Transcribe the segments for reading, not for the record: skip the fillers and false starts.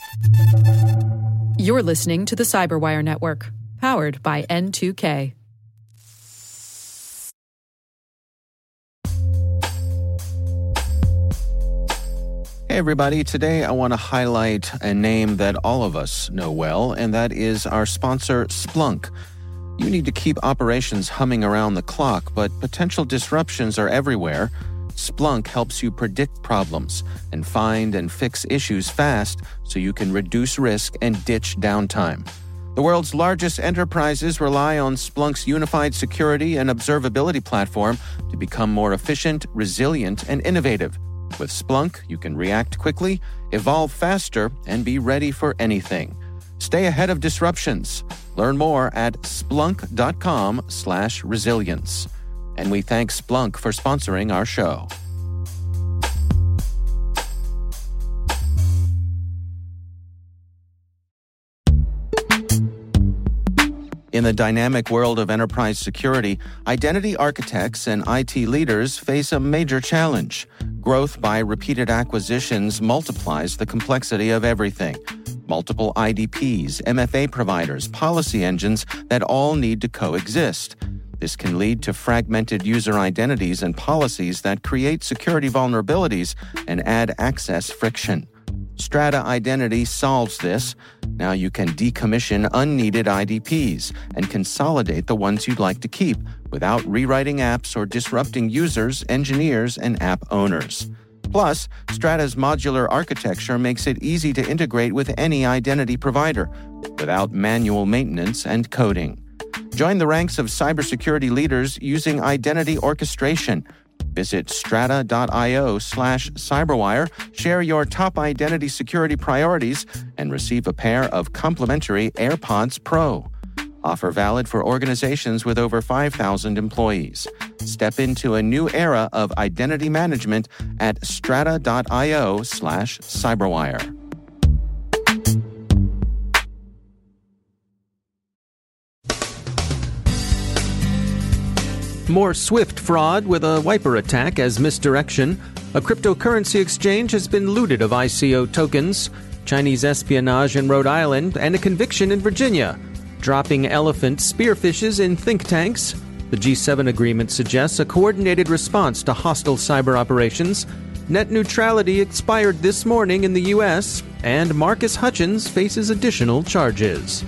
You're listening to the Cyberwire Network, powered by N2K. Hey everybody, today I want to highlight a name that all of us know well, and that is our sponsor, Splunk. You need to keep operations humming around the clock, but potential disruptions are everywhere. Splunk helps you predict problems and find and fix issues fast so you can reduce risk and ditch downtime. The world's largest enterprises rely on Splunk's unified security and observability platform to become more efficient, resilient, and innovative. With Splunk, you can react quickly, evolve faster, and be ready for anything. Stay ahead of disruptions. Learn more at splunk.com/resilience. And we thank Splunk for sponsoring our show. In the dynamic world of enterprise security, identity architects and IT leaders face a major challenge. Growth by repeated acquisitions multiplies the complexity of everything. Multiple IDPs, MFA providers, policy engines that all need to coexist. This can lead to fragmented user identities and policies that create security vulnerabilities and add access friction. Strata Identity solves this. Now you can decommission unneeded IDPs and consolidate the ones you'd like to keep without rewriting apps or disrupting users, engineers, and app owners. Plus, Strata's modular architecture makes it easy to integrate with any identity provider without manual maintenance and coding. Join the ranks of cybersecurity leaders using identity orchestration. Visit strata.io/cyberwire, share your top identity security priorities, and receive a pair of complimentary AirPods Pro. Offer valid for organizations with over 5,000 employees. Step into a new era of identity management at strata.io/cyberwire. More SWIFT fraud with a wiper attack as misdirection. A cryptocurrency exchange has been looted of ICO tokens. Chinese espionage in Rhode Island, and a conviction in Virginia. Dropping elephant spearfishes in think tanks. The G7 agreement suggests a coordinated response to hostile cyber operations. Net neutrality expired this morning in the U.S., and Marcus Hutchins faces additional charges.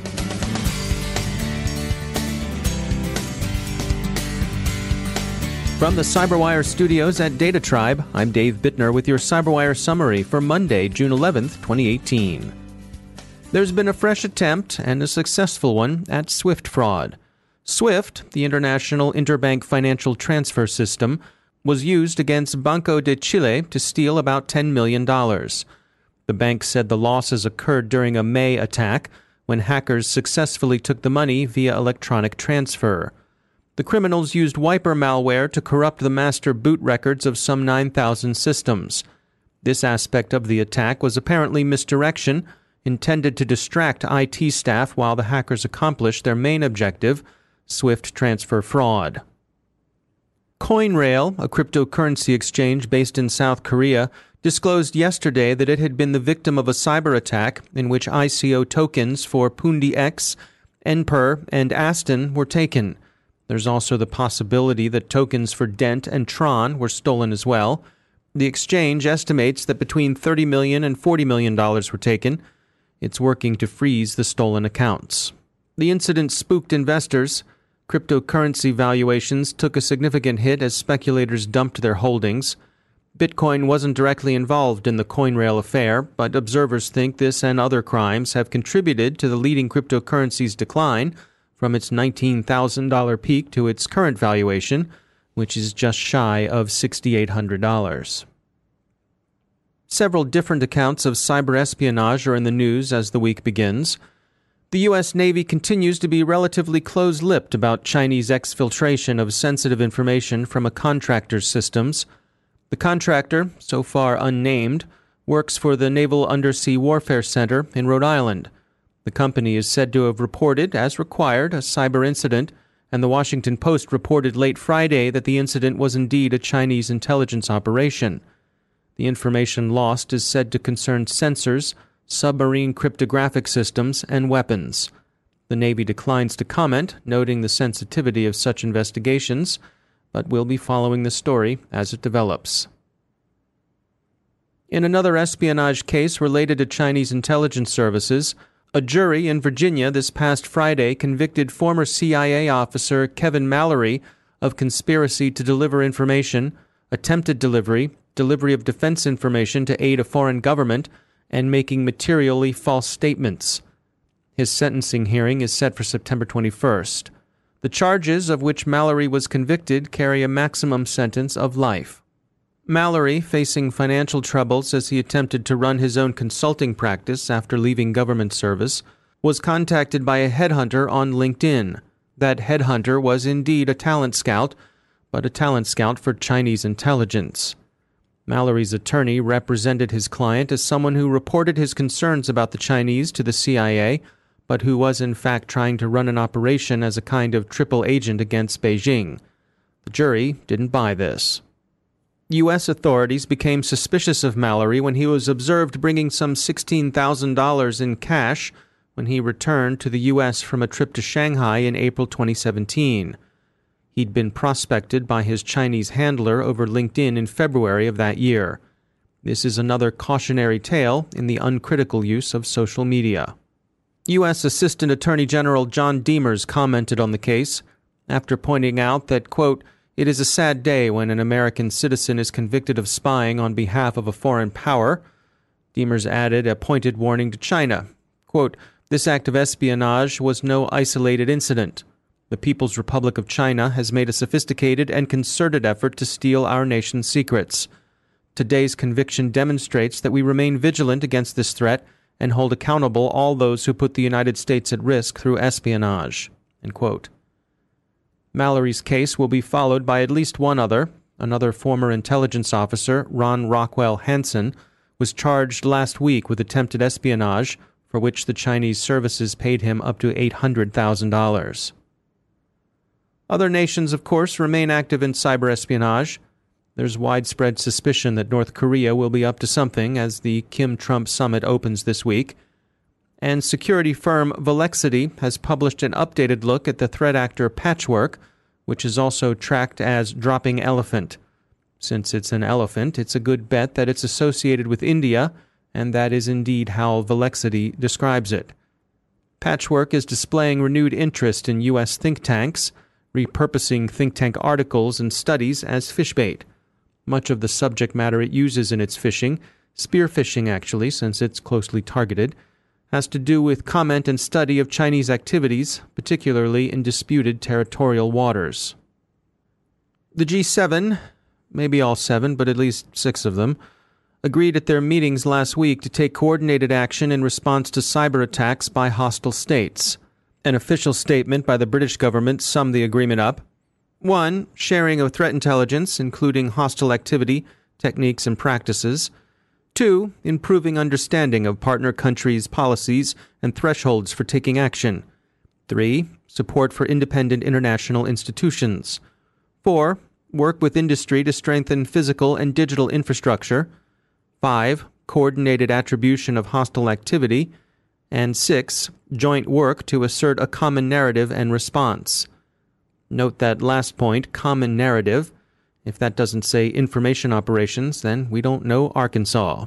From the CyberWire studios at Data Tribe, I'm Dave Bittner with your CyberWire summary for Monday, June 11th, 2018. There's been a fresh attempt, and a successful one, at SWIFT fraud. SWIFT, the International Interbank Financial Transfer System, was used against Banco de Chile to steal about $10 million. The bank said the losses occurred during a May attack when hackers successfully took the money via electronic transfer. The criminals used wiper malware to corrupt the master boot records of some 9,000 systems. This aspect of the attack was apparently misdirection, intended to distract IT staff while the hackers accomplished their main objective, SWIFT transfer fraud. CoinRail, a cryptocurrency exchange based in South Korea, disclosed yesterday that it had been the victim of a cyber attack in which ICO tokens for Pundi X, NPER, and Aston were taken. There's also the possibility that tokens for Dent and Tron were stolen as well. The exchange estimates that between $30 million and $40 million were taken. It's working to freeze the stolen accounts. The incident spooked investors. Cryptocurrency valuations took a significant hit as speculators dumped their holdings. Bitcoin wasn't directly involved in the CoinRail affair, but observers think this and other crimes have contributed to the leading cryptocurrency's decline from its $19,000 peak to its current valuation, which is just shy of $6,800. Several different accounts of cyber espionage are in the news as the week begins. The U.S. Navy continues to be relatively close-lipped about Chinese exfiltration of sensitive information from a contractor's systems. The contractor, so far unnamed, works for the Naval Undersea Warfare Center in Rhode Island. The company is said to have reported, as required, a cyber incident, and the Washington Post reported late Friday that the incident was indeed a Chinese intelligence operation. The information lost is said to concern sensors, submarine cryptographic systems, and weapons. The Navy declines to comment, noting the sensitivity of such investigations, but will be following the story as it develops. In another espionage case related to Chinese intelligence services, a jury in Virginia this past Friday convicted former CIA officer Kevin Mallory of conspiracy to deliver information, attempted delivery of defense information to aid a foreign government, and making materially false statements. His sentencing hearing is set for September 21st. The charges of which Mallory was convicted carry a maximum sentence of life. Mallory, facing financial troubles as he attempted to run his own consulting practice after leaving government service, was contacted by a headhunter on LinkedIn. That headhunter was indeed a talent scout, but a talent scout for Chinese intelligence. Mallory's attorney represented his client as someone who reported his concerns about the Chinese to the CIA, but who was in fact trying to run an operation as a kind of triple agent against Beijing. The jury didn't buy this. U.S. authorities became suspicious of Mallory when he was observed bringing some $16,000 in cash when he returned to the U.S. from a trip to Shanghai in April 2017. He'd been prospected by his Chinese handler over LinkedIn in February of that year. This is another cautionary tale in the uncritical use of social media. U.S. Assistant Attorney General John Demers commented on the case after pointing out that, quote, "It is a sad day when an American citizen is convicted of spying on behalf of a foreign power." Demers added a pointed warning to China. Quote, "This act of espionage was no isolated incident. The People's Republic of China has made a sophisticated and concerted effort to steal our nation's secrets. Today's conviction demonstrates that we remain vigilant against this threat and hold accountable all those who put the United States at risk through espionage." End quote. Mallory's case will be followed by at least one other. Another former intelligence officer, Ron Rockwell Hansen, was charged last week with attempted espionage, for which the Chinese services paid him up to $800,000. Other nations, of course, remain active in cyber espionage. There's widespread suspicion that North Korea will be up to something as the Kim-Trump summit opens this week. And security firm Volexity has published an updated look at the threat actor Patchwork, which is also tracked as Dropping Elephant. Since it's an elephant, it's a good bet that it's associated with India, and that is indeed how Volexity describes it. Patchwork is displaying renewed interest in U.S. think tanks, repurposing think tank articles and studies as fishbait. Much of the subject matter it uses in its phishing, spear phishing actually, since it's closely targeted, has to do with comment and study of Chinese activities, particularly in disputed territorial waters. The G7, maybe all 7, but at least 6 of them, agreed at their meetings last week to take coordinated action in response to cyber attacks by hostile states. An official statement by the British government summed the agreement up. 1. Sharing of threat intelligence, including hostile activity, techniques, and practices. 2. Improving understanding of partner countries' policies and thresholds for taking action. 3. Support for independent international institutions. 4. Work with industry to strengthen physical and digital infrastructure. 5. Coordinated attribution of hostile activity. And 6. Joint work to assert a common narrative and response. Note that last point, common narrative. If that doesn't say information operations, then we don't know Arkansas.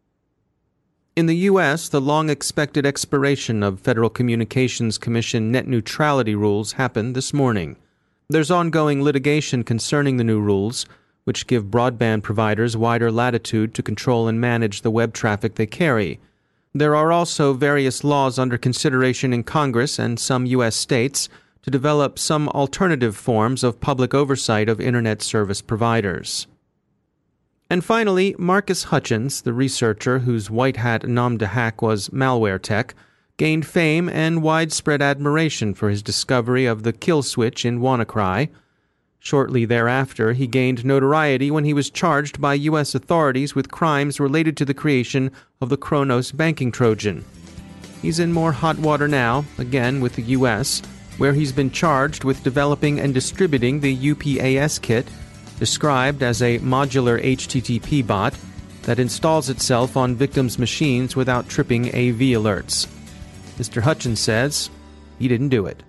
In the U.S., the long-expected expiration of Federal Communications Commission net neutrality rules happened this morning. There's ongoing litigation concerning the new rules, which give broadband providers wider latitude to control and manage the web traffic they carry. There are also various laws under consideration in Congress and some U.S. states to develop some alternative forms of public oversight of Internet service providers. And finally, Marcus Hutchins, the researcher whose white-hat nom de hack was malware tech, gained fame and widespread admiration for his discovery of the kill switch in WannaCry. Shortly thereafter, he gained notoriety when he was charged by U.S. authorities with crimes related to the creation of the Kronos banking Trojan. He's in more hot water now, again with the U.S., where he's been charged with developing and distributing the UPAS kit, described as a modular HTTP bot, that installs itself on victims' machines without tripping AV alerts. Mr. Hutchins says he didn't do it.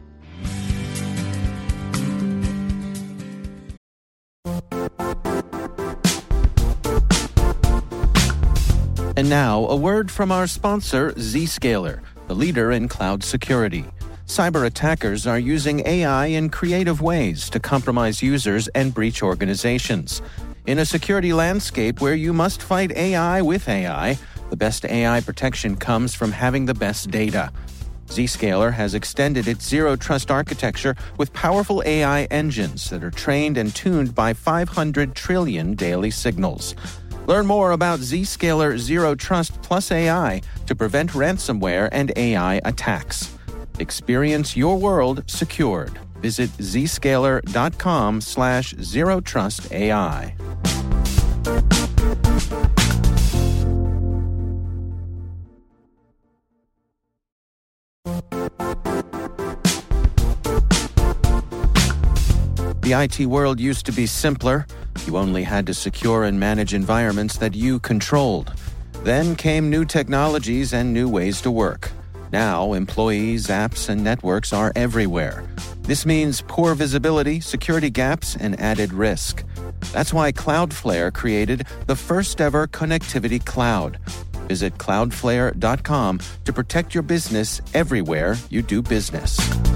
And now, a word from our sponsor, Zscaler, the leader in cloud security. Cyber attackers are using AI in creative ways to compromise users and breach organizations. In a security landscape where you must fight AI with AI, the best AI protection comes from having the best data. Zscaler has extended its zero-trust architecture with powerful AI engines that are trained and tuned by 500 trillion daily signals. Learn more about Zscaler Zero Trust Plus AI to prevent ransomware and AI attacks. Experience your world secured. Visit zscaler.com/zerotrustai. The IT world used to be simpler. You only had to secure and manage environments that you controlled. Then came new technologies and new ways to work. Now, employees, apps, and networks are everywhere. This means poor visibility, security gaps, and added risk. That's why Cloudflare created the first-ever connectivity cloud. Visit cloudflare.com to protect your business everywhere you do business.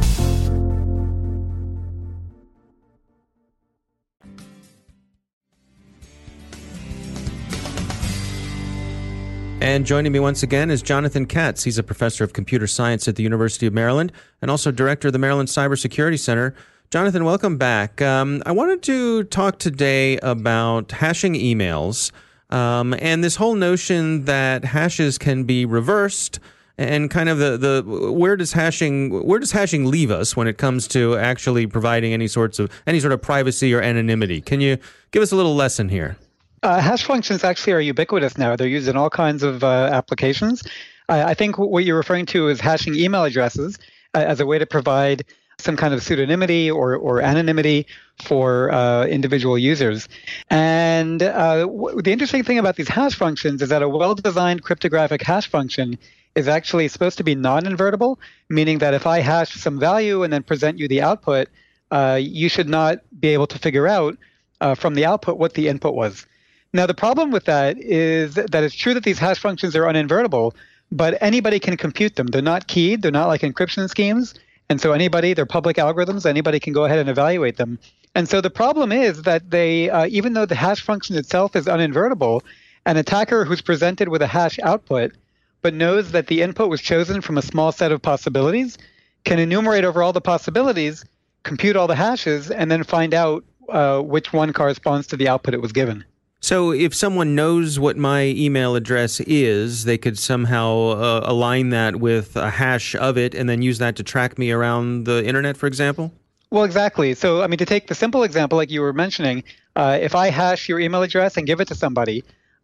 And joining me once again is Jonathan Katz. He's a professor of computer science at the University of Maryland and also director of the Maryland Cybersecurity Center. Jonathan, welcome back. I wanted to talk today about hashing emails and this whole notion that hashes can be reversed and kind of the where does hashing leave us when it comes to actually providing any sort of privacy or anonymity. Can you give us a little lesson here? Hash functions actually are ubiquitous now. They're used in all kinds of applications. I think what you're referring to is hashing email addresses as a way to provide some kind of pseudonymity or anonymity for individual users. And the interesting thing about these hash functions is that a well-designed cryptographic hash function is actually supposed to be non-invertible, meaning that if I hash some value and then present you the output, you should not be able to figure out from the output what the input was. Now, the problem with that is that it's true that these hash functions are uninvertible, but anybody can compute them. They're not keyed. They're not like encryption schemes. And so they're public algorithms. Anybody can go ahead and evaluate them. And so the problem is that they, even though the hash function itself is uninvertible, an attacker who's presented with a hash output but knows that the input was chosen from a small set of possibilities can enumerate over all the possibilities, compute all the hashes, and then find out which one corresponds to the output it was given. So if someone knows what my email address is, they could somehow align that with a hash of it and then use that to track me around the internet, for example? Well, exactly. So, to take the simple example like you were mentioning, if I hash your email address and give it to somebody,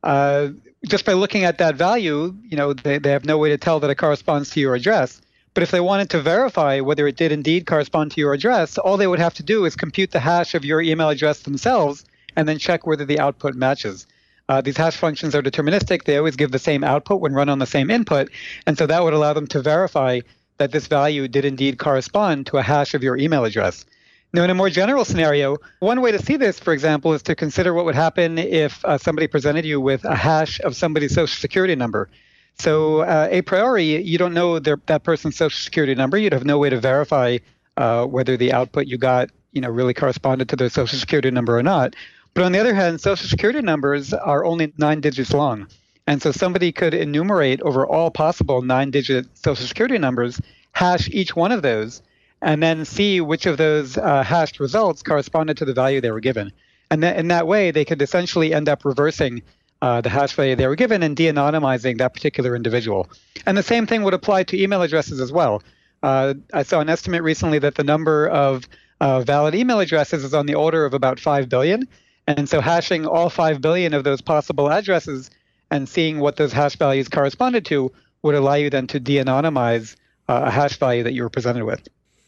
just by looking at that value, they have no way to tell that it corresponds to your address. But if they wanted to verify whether it did indeed correspond to your address, all they would have to do is compute the hash of your email address themselves and then check whether the output matches. These hash functions are deterministic. They always give the same output when run on the same input. And so that would allow them to verify that this value did indeed correspond to a hash of your email address. Now, in a more general scenario, one way to see this, for example, is to consider what would happen if somebody presented you with a hash of somebody's social security number. So a priori, you don't know that person's social security number. You'd have no way to verify whether the output you got really corresponded to their social security number or not. But on the other hand, social security numbers are only 9 digits long. And so somebody could enumerate over all possible 9-digit social security numbers, hash each one of those, and then see which of those hashed results corresponded to the value they were given. And in that way, they could essentially end up reversing the hash value they were given and de-anonymizing that particular individual. And the same thing would apply to email addresses as well. I saw an estimate recently that the number of valid email addresses is on the order of about 5 billion. And so hashing all 5 billion of those possible addresses and seeing what those hash values corresponded to would allow you then to de-anonymize a hash value that you were presented with.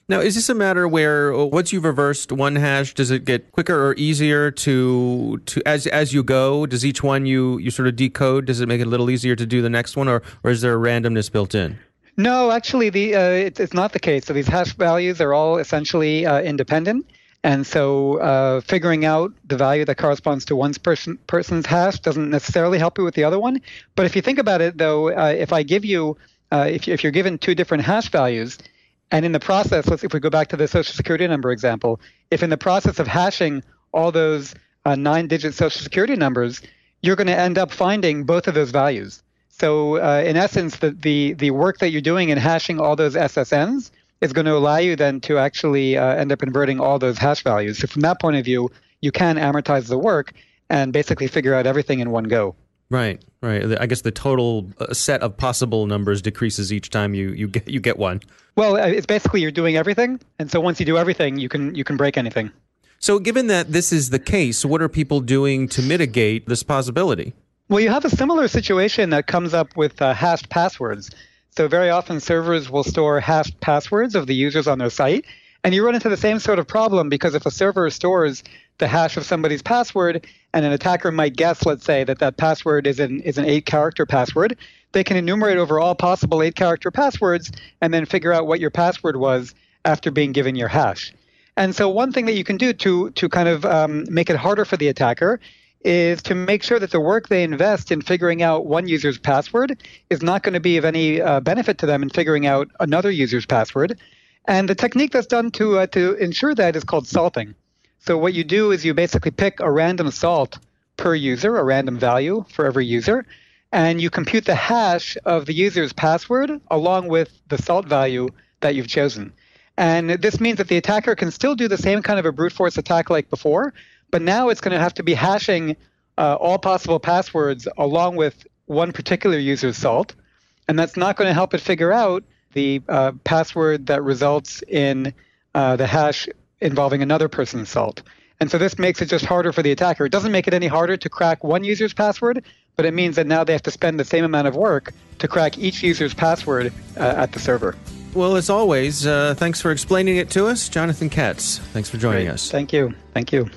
Now, is this a matter where once you've reversed one hash, does it get quicker or easier to as you go? Does each one you sort of decode? Does it make it a little easier to do the next one, or is there a randomness built in? No, actually, it's not the case. So these hash values are all essentially independent. And so figuring out the value that corresponds to one person's hash doesn't necessarily help you with the other one. But if you think about it, though, if I give you, if you're given two different hash values, and in the process, if we go back to the Social Security number example, if in the process of hashing all those 9-digit Social Security numbers, you're going to end up finding both of those values. So in essence, the work that you're doing in hashing all those SSNs is going to allow you then to actually end up inverting all those hash values. So from that point of view, you can amortize the work and basically figure out everything in one go. Right. I guess the total set of possible numbers decreases each time you get one. Well, it's basically you're doing everything, and so once you do everything, you can break anything. So given that this is the case, what are people doing to mitigate this possibility? Well, you have a similar situation that comes up with hashed passwords. So very often servers will store hashed passwords of the users on their site, and you run into the same sort of problem because if a server stores the hash of somebody's password and an attacker might guess, let's say, that password is an 8-character password, they can enumerate over all possible 8-character passwords and then figure out what your password was after being given your hash. And so one thing that you can do to kind of make it harder for the attacker is to make sure that the work they invest in figuring out one user's password is not going to be of any benefit to them in figuring out another user's password. And the technique that's done to ensure that is called salting. So what you do is you basically pick a random salt per user, a random value for every user, and you compute the hash of the user's password along with the salt value that you've chosen. And this means that the attacker can still do the same kind of a brute force attack like before, but now it's going to have to be hashing all possible passwords along with one particular user's salt, and that's not going to help it figure out the password that results in the hash involving another person's salt. And so this makes it just harder for the attacker. It doesn't make it any harder to crack one user's password, but it means that now they have to spend the same amount of work to crack each user's password at the server. Well, as always, thanks for explaining it to us, Jonathan Katz. Thanks for joining us. Thank you. Thank you.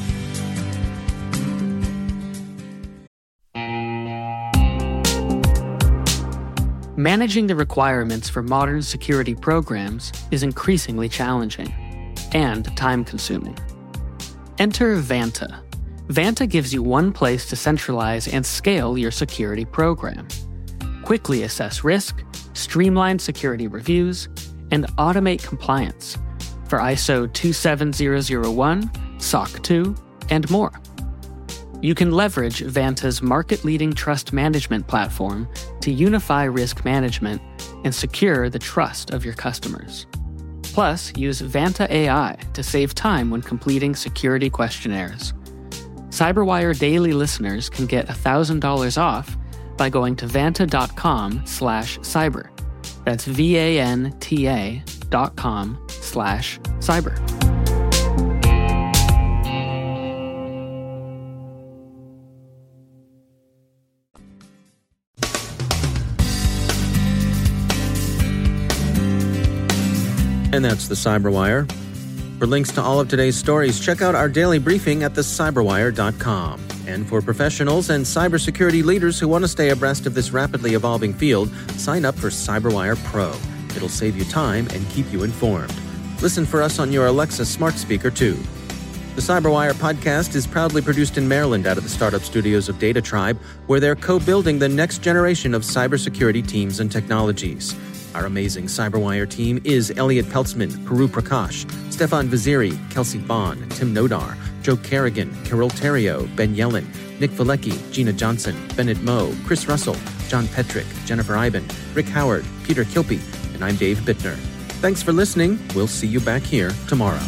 Managing the requirements for modern security programs is increasingly challenging and time-consuming. Enter Vanta. Vanta gives you one place to centralize and scale your security program. Quickly assess risk, streamline security reviews, and automate compliance for ISO 27001, SOC 2, and more. You can leverage Vanta's market-leading trust management platform to unify risk management and secure the trust of your customers. Plus, use Vanta AI to save time when completing security questionnaires. CyberWire Daily listeners can get $1,000 off by going to vanta.com/cyber. That's VANTA.com/cyber. And that's the CyberWire. For links to all of today's stories, check out our daily briefing at thecyberwire.com. And for professionals and cybersecurity leaders who want to stay abreast of this rapidly evolving field, sign up for CyberWire Pro. It'll save you time and keep you informed. Listen for us on your Alexa smart speaker, too. The CyberWire podcast is proudly produced in Maryland out of the startup studios of Data Tribe, where they're co-building the next generation of cybersecurity teams and technologies. Our amazing CyberWire team is Elliot Peltzman, Puru Prakash, Stefan Vaziri, Kelsey Bond, Tim Nodar, Joe Kerrigan, Carol Terrio, Ben Yellen, Nick Valecki, Gina Johnson, Bennett Moe, Chris Russell, John Petrick, Jennifer Iben, Rick Howard, Peter Kilpie, and I'm Dave Bittner. Thanks for listening. We'll see you back here tomorrow.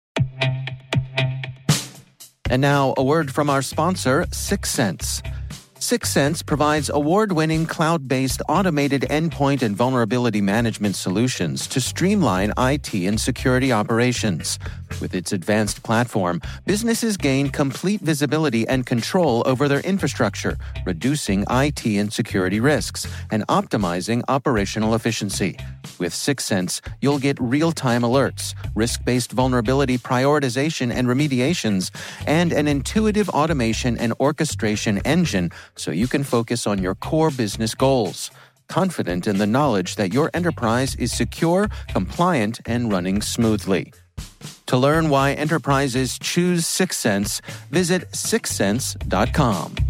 And now, a word from our sponsor, Syxsense. Syxsense provides award-winning cloud-based automated endpoint and vulnerability management solutions to streamline IT and security operations. With its advanced platform, businesses gain complete visibility and control over their infrastructure, reducing IT and security risks and optimizing operational efficiency. With Syxsense, you'll get real-time alerts, risk-based vulnerability prioritization and remediations, and an intuitive automation and orchestration engine so you can focus on your core business goals, confident in the knowledge that your enterprise is secure, compliant, and running smoothly. To learn why enterprises choose Syxsense, visit syxsense.com.